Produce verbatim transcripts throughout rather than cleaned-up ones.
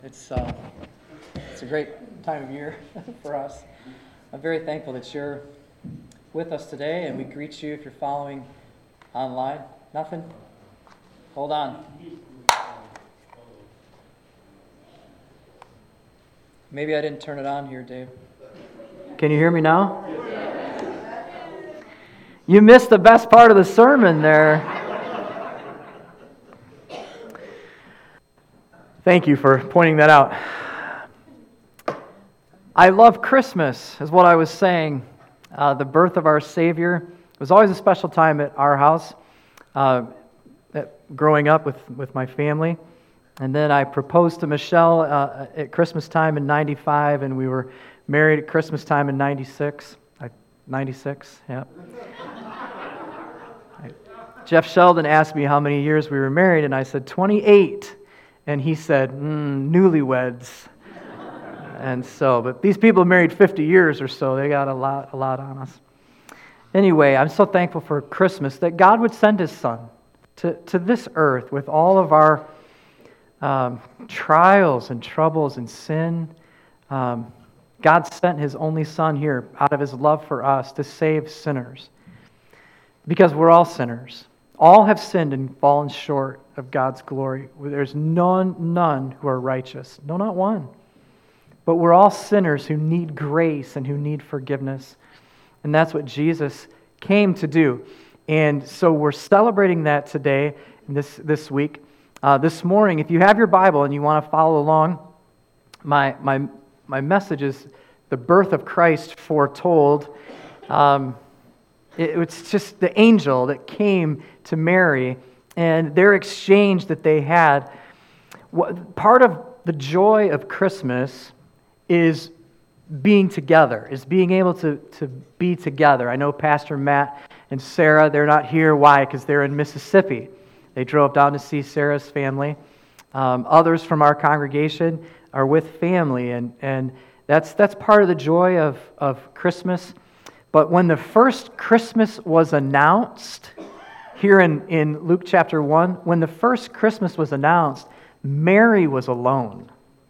It's uh, it's a great time of year for us. I'm very thankful that you're with us today, and we greet you if you're following online. Nothing? Hold on. Maybe I didn't turn it on here, Dave. Can you hear me now? You missed the best part of the sermon there. Thank you for pointing that out. I love Christmas, is what I was saying. Uh, the birth of our Savior was always a special time at our house, uh, at, growing up with, with my family. And then I proposed to Michelle uh, at Christmas time in ninety-five, and we were married at Christmas time in ninety-six. I, ninety-six, yeah. I, Jeff Sheldon asked me how many years we were married, and I said twenty-eight. And he said, mm, newlyweds. And so, but these people married fifty years or so. They got a lot, a lot on us. Anyway, I'm so thankful for Christmas that God would send His Son to, to this earth with all of our um, trials and troubles and sin. Um, God sent His only Son here out of His love for us to save sinners. Because we're all sinners. All have sinned and fallen short of God's glory. There's none, none who are righteous. No, not one. But we're all sinners who need grace and who need forgiveness. And that's what Jesus came to do. And so we're celebrating that today, this, this week. Uh, this morning, if you have your Bible and you want to follow along, my, my, my message is the birth of Christ foretold. Um, it, it's just the angel that came to Mary and their exchange that they had. Part of the joy of Christmas is being together, is being able to, to be together. I know Pastor Matt and Sarah, they're not here. Why? Because they're in Mississippi. They drove down to see Sarah's family. Um, others from our congregation are with family, and, and that's that's part of the joy of, of Christmas. But when the first Christmas was announced, here in, in Luke chapter one, when the first Christmas was announced, Mary was alone.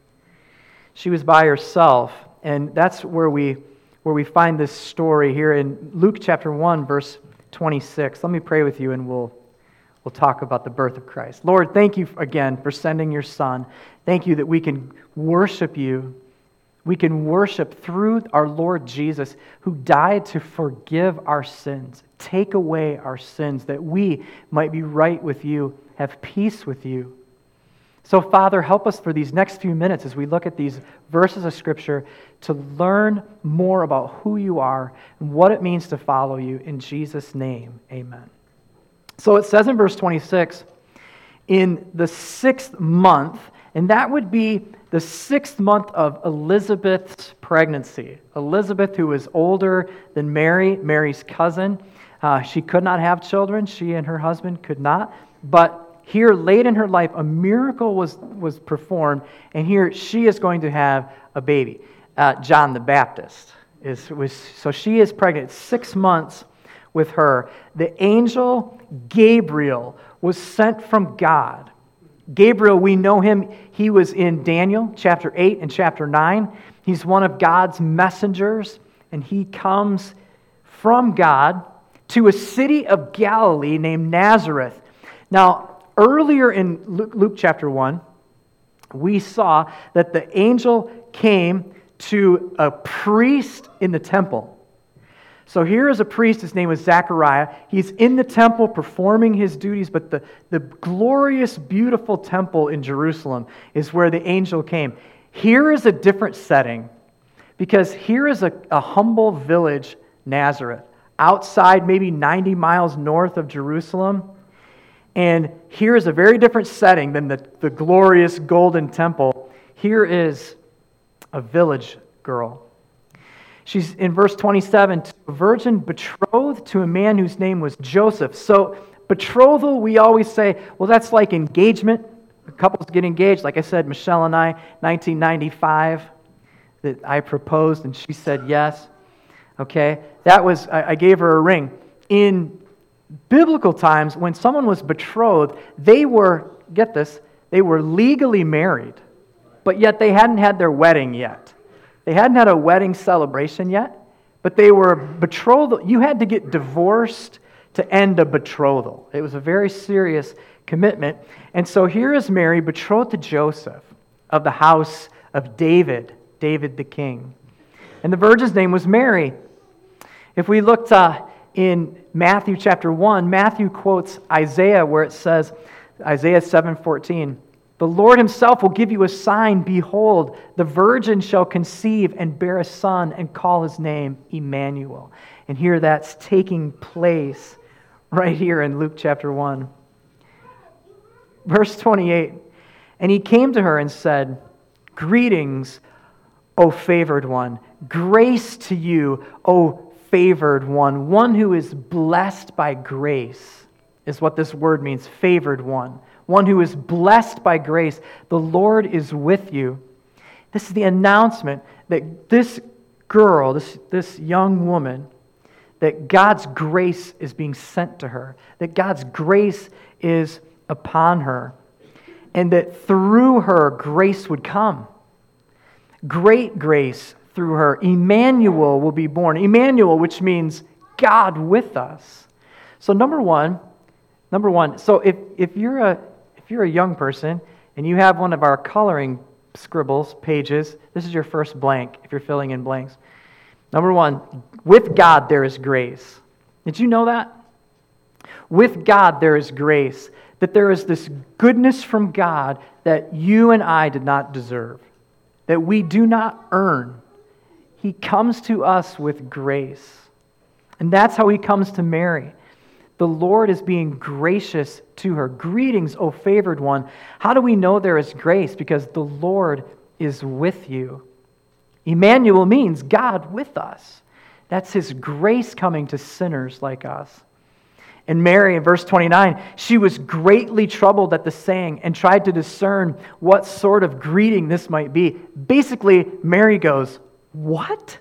She was by herself, and that's where we where we find this story here in Luke chapter one, verse twenty-six. Let me pray with you, and we'll we'll talk about the birth of Christ. Lord, thank you again for sending your Son. Thank you that we can worship you. We can worship through our Lord Jesus, who died to forgive our sins, take away our sins, that we might be right with you, have peace with you. So, Father, help us for these next few minutes as we look at these verses of Scripture to learn more about who you are and what it means to follow you. In Jesus' name, amen. So it says in verse twenty-six, in the sixth month, and that would be the sixth month of Elizabeth's pregnancy. Elizabeth, who was older than Mary, Mary's cousin, uh, she could not have children. She and her husband could not. But here, late in her life, a miracle was, was performed, and here she is going to have a baby. Uh, John the Baptist is was so she is pregnant. Six months with her. The angel Gabriel was sent from God. Gabriel, we know him, he was in Daniel chapter eight and chapter nine. He's one of God's messengers, and he comes from God to a city of Galilee named Nazareth. Now, earlier in Luke, Luke chapter one, we saw that the angel came to a priest in the temple. So here is a priest, his name was Zechariah. He's in the temple performing his duties, but the, the glorious, beautiful temple in Jerusalem is where the angel came. Here is a different setting, because here is a, a humble village, Nazareth, outside maybe ninety miles north of Jerusalem. And here is a very different setting than the, the glorious golden temple. Here is a village girl. She's in verse twenty-seven, a virgin betrothed to a man whose name was Joseph. So betrothal, we always say, well, that's like engagement. Couples get engaged. Like I said, Michelle and I, nineteen ninety-five, that I proposed and she said yes. Okay, that was, I, I gave her a ring. In biblical times, when someone was betrothed, they were, get this, they were legally married. but yet they hadn't had their wedding yet. They hadn't had a wedding celebration yet, but they were betrothal. You had to get divorced to end a betrothal. It was a very serious commitment. And so here is Mary betrothed to Joseph of the house of David, David the king. And the virgin's name was Mary. If we looked uh, in Matthew chapter one, Matthew quotes Isaiah where it says, Isaiah seven fourteen, "The Lord himself will give you a sign. Behold, the virgin shall conceive and bear a son and call his name Emmanuel." And here that's taking place right here in Luke chapter one. Verse twenty-eight, "And he came to her and said, 'Greetings, O favored one. Grace to you, O favored one.'" One who is blessed by grace is what this word means, favored one. One who is blessed by grace. The Lord is with you. This is the announcement that this girl, this, this young woman, that God's grace is being sent to her, that God's grace is upon her, and that through her grace would come. Great grace through her. Emmanuel will be born. Emmanuel, which means God with us. So number one, number one, so if, if you're a if you're a young person and you have one of our coloring scribbles pages, this is your first blank if you're filling in blanks. Number one, with God there is grace. Did you know that? With God there is grace. That there is this goodness from God that you and I did not deserve. That we do not earn. He comes to us with grace. And that's how he comes to Mary. The Lord is being gracious to her. "Greetings, O favored one." How do we know there is grace? Because the Lord is with you. Emmanuel means God with us. That's his grace coming to sinners like us. And Mary, in verse twenty-nine, she was greatly troubled at the saying and tried to discern what sort of greeting this might be. Basically, Mary goes, "What?"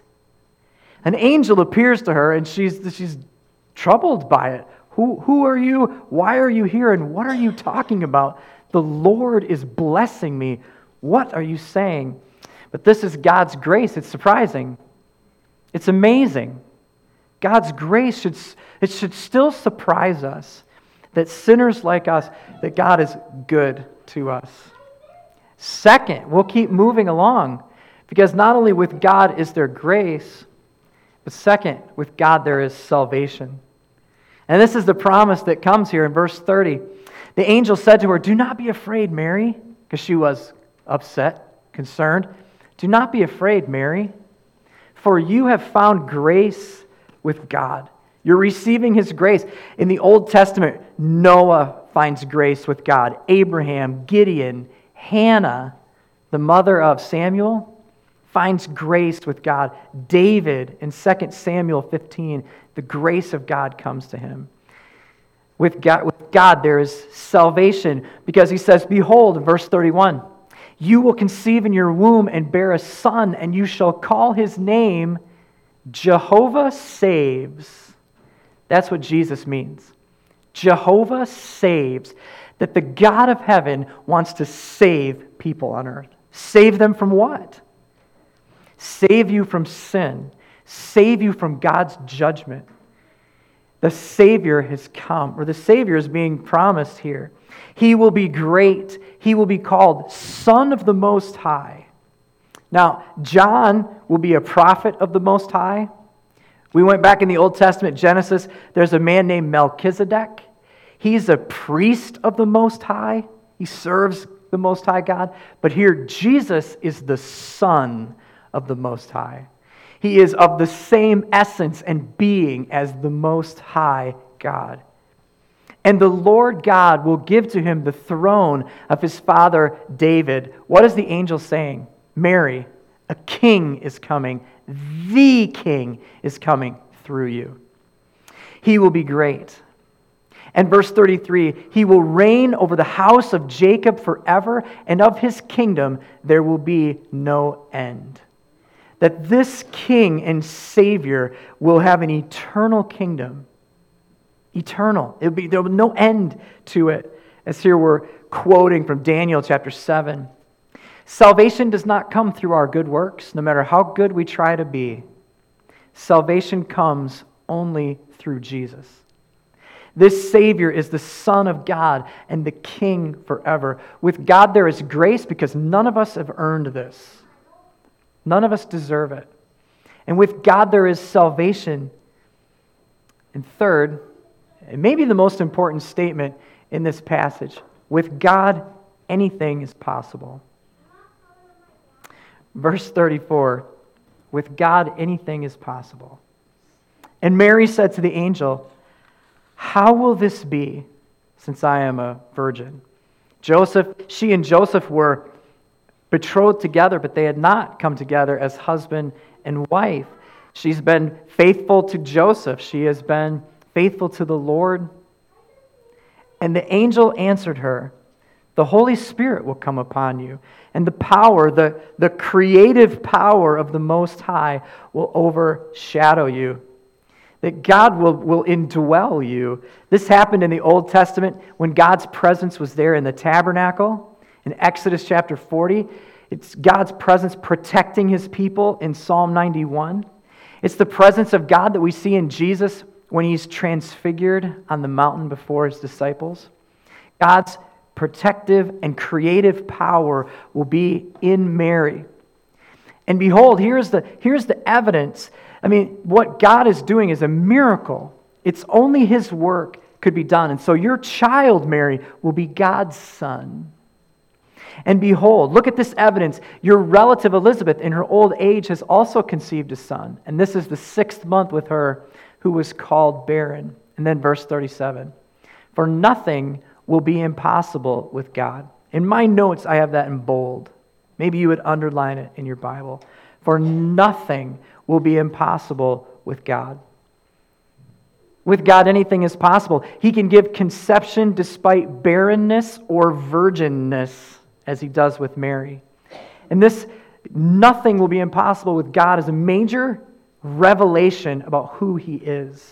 An angel appears to her and she's, she's troubled by it. Who, who are you? Why are you here? And what are you talking about? The Lord is blessing me. What are you saying? But this is God's grace. It's surprising. It's amazing. God's grace should, it should still surprise us that sinners like us, that God is good to us. Second, we'll keep moving along because not only with God is there grace, but second, with God there is salvation. And this is the promise that comes here in verse thirty. The angel said to her, "Do not be afraid, Mary," because she was upset, concerned. "Do not be afraid, Mary, for you have found grace with God." You're receiving his grace. In the Old Testament, Noah finds grace with God. Abraham, Gideon, Hannah, the mother of Samuel, finds grace with God. David, in Second Samuel fifteen, the grace of God comes to him. With God, with God there is salvation because he says, "Behold," in verse thirty-one, "you will conceive in your womb and bear a son, and you shall call his name Jehovah Saves." That's what Jesus means. Jehovah saves. That the God of heaven wants to save people on earth. Save them from what? Save you from sin. Save you from God's judgment. The Savior has come, or the Savior is being promised here. He will be great. He will be called Son of the Most High. Now, John will be a prophet of the Most High. We went back in the Old Testament, Genesis, there's a man named Melchizedek. He's a priest of the Most High. He serves the Most High God. But here, Jesus is the Son of the Most High. He is of the same essence and being as the Most High God. And the Lord God will give to him the throne of his father David. What is the angel saying? Mary, a king is coming. The king is coming through you. He will be great. And verse thirty-three, he will reign over the house of Jacob forever, and of his kingdom there will be no end. That this king and savior will have an eternal kingdom. Eternal. It'll be, there will be no end to it. As here we're quoting from Daniel chapter seven. Salvation does not come through our good works, no matter how good we try to be. Salvation comes only through Jesus. This Savior is the Son of God and the King forever. With God there is grace because none of us have earned this. None of us deserve it. And with God there is salvation. And third, and maybe the most important statement in this passage, with God anything is possible. Verse thirty-four, with God anything is possible. And Mary said to the angel, how will this be, since I am a virgin? Joseph, she and Joseph were betrothed together, but they had not come together as husband and wife. She's been faithful to Joseph. She has been faithful to the Lord. And the angel answered her, the Holy Spirit will come upon you, and the power, the, the creative power of the Most High will overshadow you. That God will, will indwell you. This happened in the Old Testament when God's presence was there in the tabernacle. In Exodus chapter forty, it's God's presence protecting His people in Psalm ninety-one. It's the presence of God that we see in Jesus when He's transfigured on the mountain before His disciples. God's protective and creative power will be in Mary. And behold, here's the, here's the evidence. I mean, what God is doing is a miracle. It's only His work could be done. And so your child, Mary, will be God's son. And behold, look at this evidence. Your relative Elizabeth, in her old age, has also conceived a son. And this is the sixth month with her, who was called barren. And then verse thirty-seven. For nothing will be impossible with God. In my notes, I have that in bold. Maybe you would underline it in your Bible. For nothing will be impossible with God. With God, anything is possible. He can give conception despite barrenness or virginness, as He does with Mary. And this nothing will be impossible with God is a major revelation about who He is.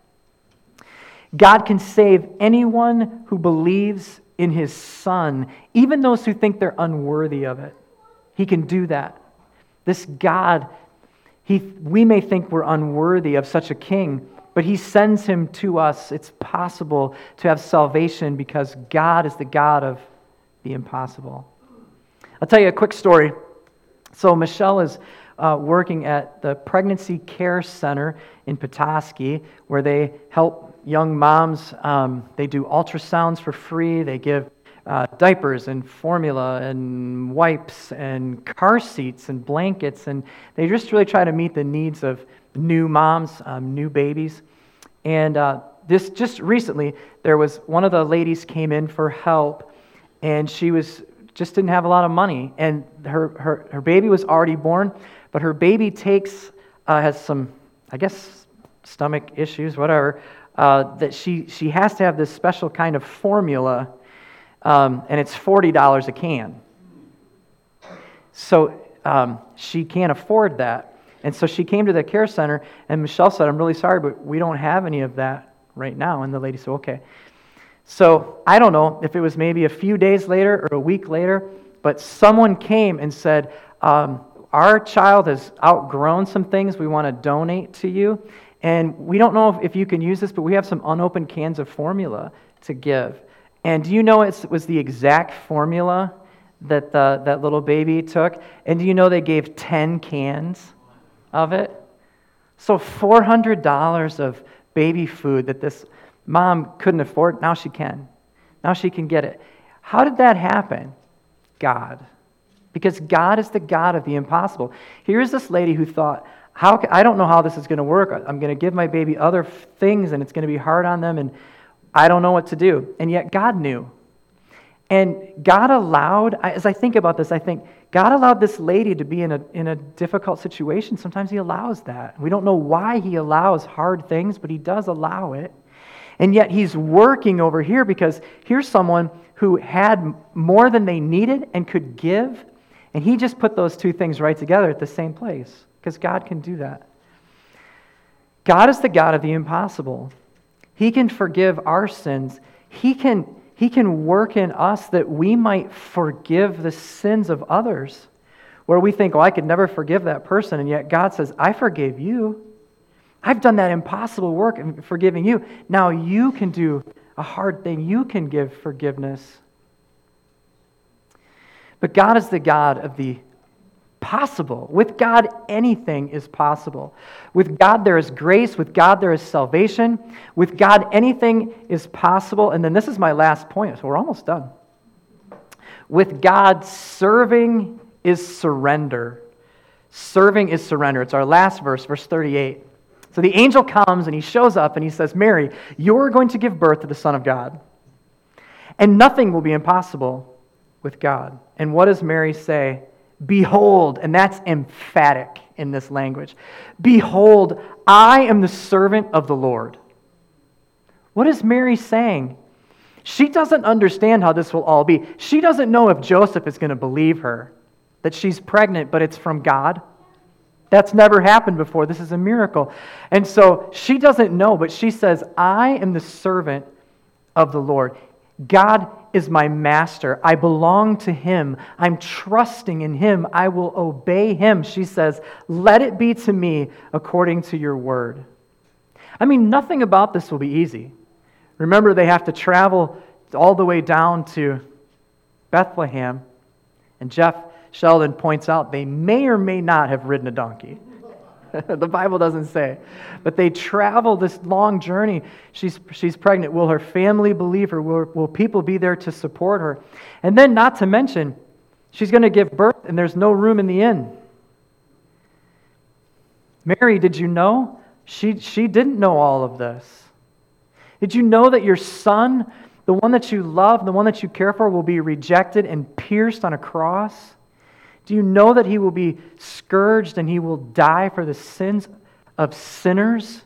God can save anyone who believes in His Son, even those who think they're unworthy of it. He can do that. This God, he, we may think we're unworthy of such a king, but He sends Him to us. It's possible to have salvation because God is the God of the impossible. I'll tell you a quick story. So Michelle is uh, working at the Pregnancy Care Center in Petoskey, where they help young moms. Um, they do ultrasounds for free. They give uh, diapers and formula and wipes and car seats and blankets, and they just really try to meet the needs of new moms, um, new babies. And uh, this just recently, there was one of the ladies came in for help, and she was just didn't have a lot of money, and her her, her baby was already born, but her baby takes uh, has some, I guess, stomach issues, whatever. Uh, that she she has to have this special kind of formula, um, and it's forty dollars a can. So um, she can't afford that. And so she came to the care center, and Michelle said, I'm really sorry, but we don't have any of that right now. And the lady said, okay. So I don't know if it was maybe a few days later or a week later, but someone came and said, um, our child has outgrown some things. We want to donate to you. And we don't know if, if you can use this, but we have some unopened cans of formula to give. And do you know it was the exact formula that the, that little baby took? And do you know they gave ten cans of it? So four hundred dollars of baby food that this mom couldn't afford, now she can. Now she can get it. How did that happen? God. Because God is the God of the impossible. Here's this lady who thought, How can, I don't know how this is going to work. I'm going to give my baby other things, and it's going to be hard on them, and I don't know what to do. And yet God knew. And God allowed, as I think about this, I think God allowed this lady to be in a, in a difficult situation. Sometimes He allows that. We don't know why He allows hard things, but He does allow it. And yet He's working over here because here's someone who had more than they needed and could give, and He just put those two things right together at the same place. Because God can do that. God is the God of the impossible. He can forgive our sins. He can, He can work in us that we might forgive the sins of others. Where we think, oh, I could never forgive that person, and yet God says, I forgave you. I've done that impossible work in forgiving you. Now you can do a hard thing. You can give forgiveness. But God is the God of the possible. With God, anything is possible. With God, there is grace. With God, there is salvation. With God, anything is possible. And then this is my last point, so we're almost done. With God, serving is surrender. Serving is surrender. It's our last verse, verse thirty-eight. So the angel comes and he shows up and he says, Mary, you're going to give birth to the Son of God. And nothing will be impossible with God. And what does Mary say? Behold, and that's emphatic in this language. Behold, I am the servant of the Lord. What is Mary saying? She doesn't understand how this will all be. She doesn't know if Joseph is going to believe her, that she's pregnant, but it's from God. That's never happened before. This is a miracle. And so she doesn't know, but she says, I am the servant of the Lord. God is my master. I belong to Him. I'm trusting in Him. I will obey Him. She says, let it be to me according to your word. I mean, nothing about this will be easy. Remember, they have to travel all the way down to Bethlehem. And Jeff Sheldon points out they may or may not have ridden a donkey. The Bible doesn't say. But they travel this long journey. She's, she's pregnant. Will her family believe her? Will, will people be there to support her? And then, not to mention, she's going to give birth and there's no room in the inn. Mary, did you know? She, she didn't know all of this. Did you know that your son, the one that you love, the one that you care for, will be rejected and pierced on a cross? Do you know that He will be scourged and He will die for the sins of sinners?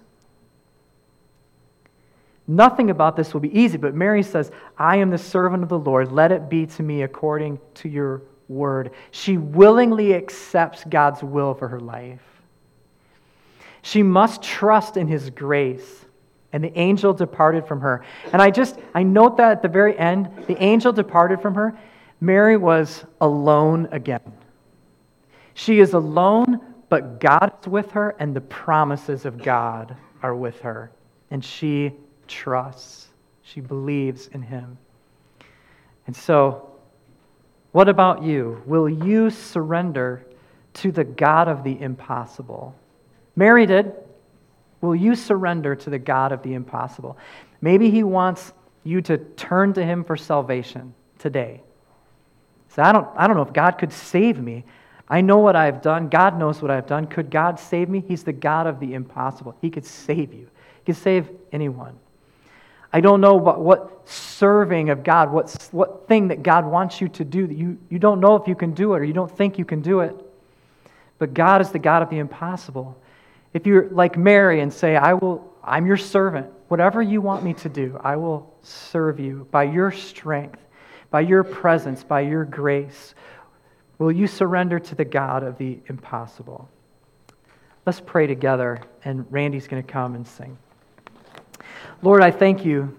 Nothing about this will be easy, but Mary says, I am the servant of the Lord. Let it be to me according to your word. She willingly accepts God's will for her life. She must trust in His grace. And the angel departed from her. And I just, I note that at the very end, the angel departed from her. Mary was alone again. She is alone, but God is with her, and the promises of God are with her. And she trusts. She believes in Him. And so, what about you? Will you surrender to the God of the impossible? Mary did. Will you surrender to the God of the impossible? Maybe He wants you to turn to Him for salvation today. So I don't, I don't know if God could save me. I know what I've done. God knows what I've done. Could God save me? He's the God of the impossible. He could save you. He could save anyone. I don't know what, what serving of God, what, what thing that God wants you to do that you, you don't know if you can do it or you don't think you can do it. But God is the God of the impossible. If you're like Mary and say, I will, I'm your servant. Whatever you want me to do, I will serve you by your strength, by your presence, by your grace. Will you surrender to the God of the impossible? Let's pray together, and Randy's going to come and sing. Lord, I thank you.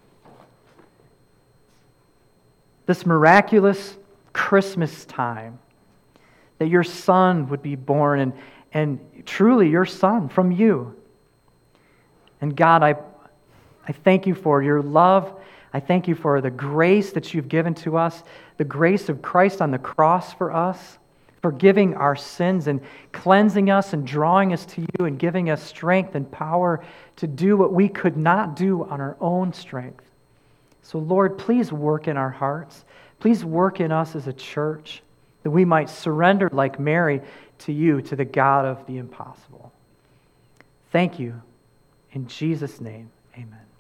This miraculous Christmas time, that your Son would be born, and, and truly your Son from you. And God, I, I thank you for your love. I thank you for the grace that you've given to us, the grace of Christ on the cross for us, forgiving our sins and cleansing us and drawing us to you and giving us strength and power to do what we could not do on our own strength. So Lord, please work in our hearts. Please work in us as a church that we might surrender like Mary to you, to the God of the impossible. Thank you. In Jesus' name, amen.